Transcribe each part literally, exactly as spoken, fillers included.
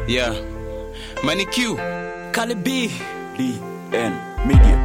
Yeah. Money Q. Kali B. D N Media.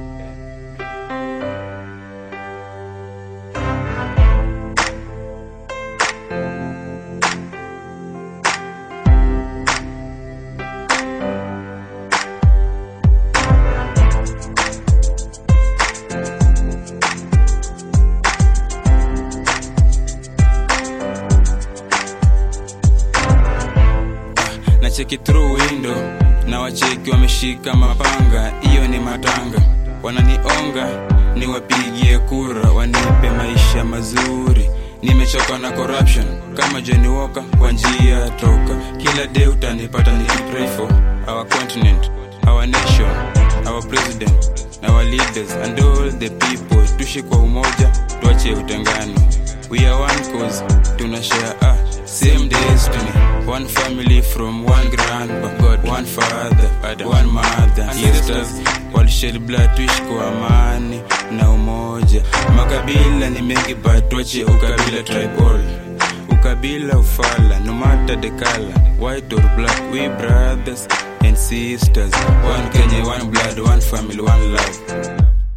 Cheki through window na wacheki wameshika mapanga, iyo ni matanga. Wananionga niwapigie kura, wanipe maisha mazuri. Nimechoka na corruption kama Johnny Walker, kwa njia toka. Kila day utanipata nikipray for our continent, our nation, our president, our leaders and all the people. Tuishi kwa umoja, tuache utengano. We are one cause, tunashare ah, same destiny. One family from one grandpa, God, one father, one mother. Sisters, wal shed blood, tuishi kwa amani na umoja. Makabila ni mengi but tuache ukabila tribal. Ukabila ufala, no matter the color, white or black, we brothers and sisters. One Kenya, one blood, one family, one love.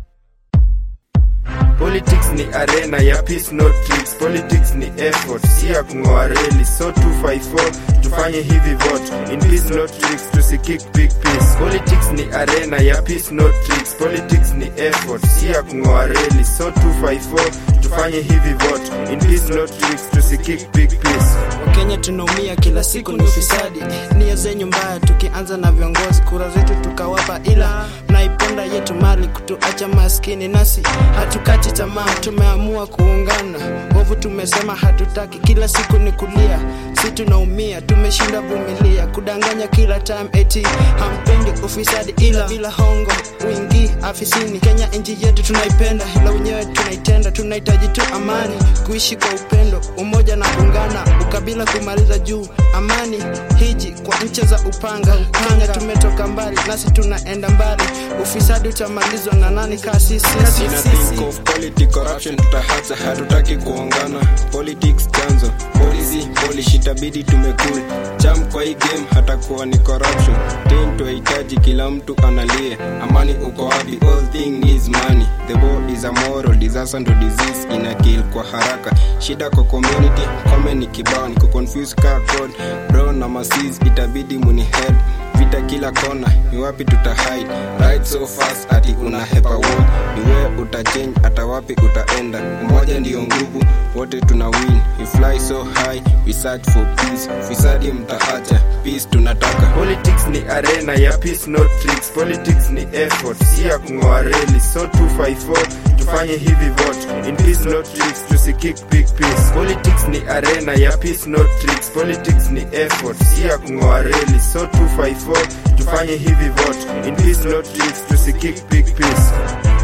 Politics ni arena ya peace not tricks. Politics ni effort, si ya kungoa reli. So two five four, tufanye hivi vote. In peace not tricks, tusikick big peace. Politics ni arena ya peace not tricks. Politics ni effort, si ya kungoa reli. So two five four, tufanye hivi vote. In peace not tricks, tusikick big peace. Wakenya tunaumia kila siku ni ufisadi. Nia zenyu mbaya tukianza na viongozi, kura zetu tukawapa, ila mnaiponda yetu mali kutuacha maskini. Nasi hatukati tamaa, tumeamua kuungana. Wovu tumesema hatutaki, kila siku ni kulia. Si tunaumia, tumeshinda vumilia. Kudanganya kila time eti hampendi ufisadi, ila bila hongo wingi afisini. Kenya nchi yetu tunaipenda, ila wenyewe tunaitenda. Tunahitaji tu amani, kuishi kwa upendo, umoja na kuungana. Ukabila kumaliza juu, amani hiji kwa nchi za upanga. Kenya tumetoka mbali, nasi tunaenda mbali. Ufisadi utamalizwa na nani kasi sisi? Think of politics, corruption tutahacha, hatutaki kuongana. Politics chanzo, policy, polish itabidi tumekul. Jam kwa hii game hatakuwa ni corruption. Ten tuhitaji kila mtu analie. Amani uko wapi? All thing is money. The war is a moral disaster to disease, ina kill kwa haraka. Shida kwa community, kome ni kibao, ni kuconfuse car code. Bro na masis itabidi muni head. Vita kila kona, ni wapi tutahide? Ride so fast ati unahepa war. Ni wewe utachange, hata wapi utaenda. Umoja ndio nguvu, wote tuna win. We fly so high, we search for peace. Fisadi mtaacha, peace tunataka. Politics ni arena ya peace not tricks. Politics ni effort, si ya kungoa reli. So two five four, tufanye hivi vote. In peace not tricks, tusikick big peace. Politics ni arena ya peace not tricks. Politics ni effort, si ya kungoa reli. So two five four, tufanye hivi vote. In peace not tricks, tusikick big peace.